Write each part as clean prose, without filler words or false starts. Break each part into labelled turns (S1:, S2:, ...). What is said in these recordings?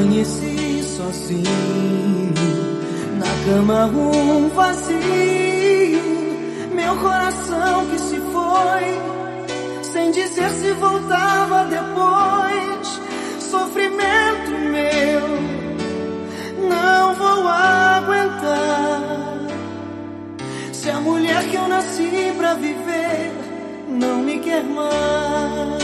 S1: Amanheci sozinho, na cama um vazio, meu coração que se foi, sem dizer se voltava depois. Sofrimento meu, não vou aguentar. Se a mulher que eu nasci pra viver não me quer mais.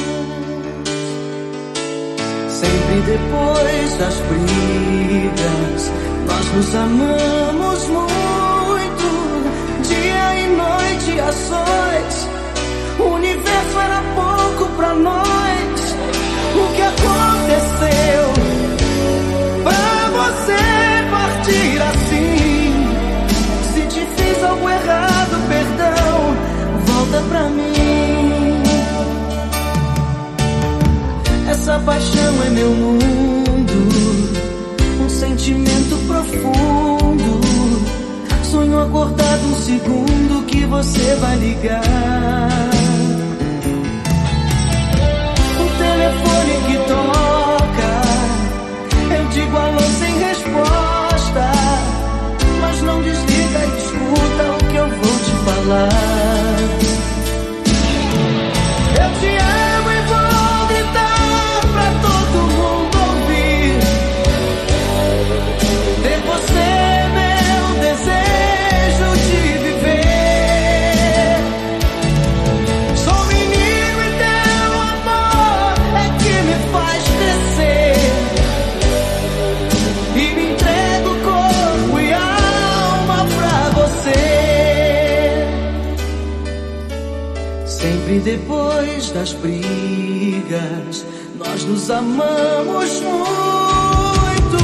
S1: Sempre depois das brigas, nós nos amamos muito, dia e noite a sós. O universo era pouco pra nós. O que aconteceu pra você partir assim? Se te fiz algo errado, perdão, volta pra mim. Essa paixão é meu mundo, um sentimento profundo. Sonho acordado um segundo que você vai ligar. O telefone que toca, eu digo alô sem resposta, mas não desliga e escuta o que eu vou te falar. Eu te amo e vou gritar pra todo mundo ouvir. Ter você é meu desejo de viver. Sou menino e teu amor é que me faz crescer, e me entrego corpo e alma pra você. Sempre depois das brigas, nós nos amamos muito.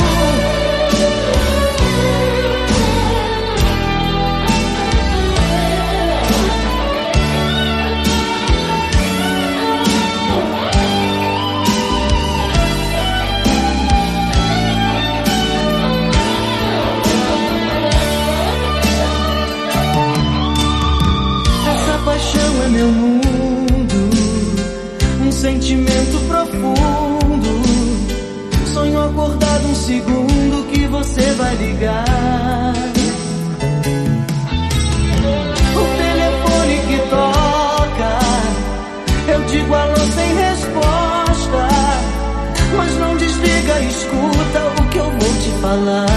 S1: Essa paixão é meu mundo, um sentimento profundo. Sonho acordado um segundo que você vai ligar. O telefone que toca, eu digo alô sem resposta, mas não desliga, escuta o que eu vou te falar.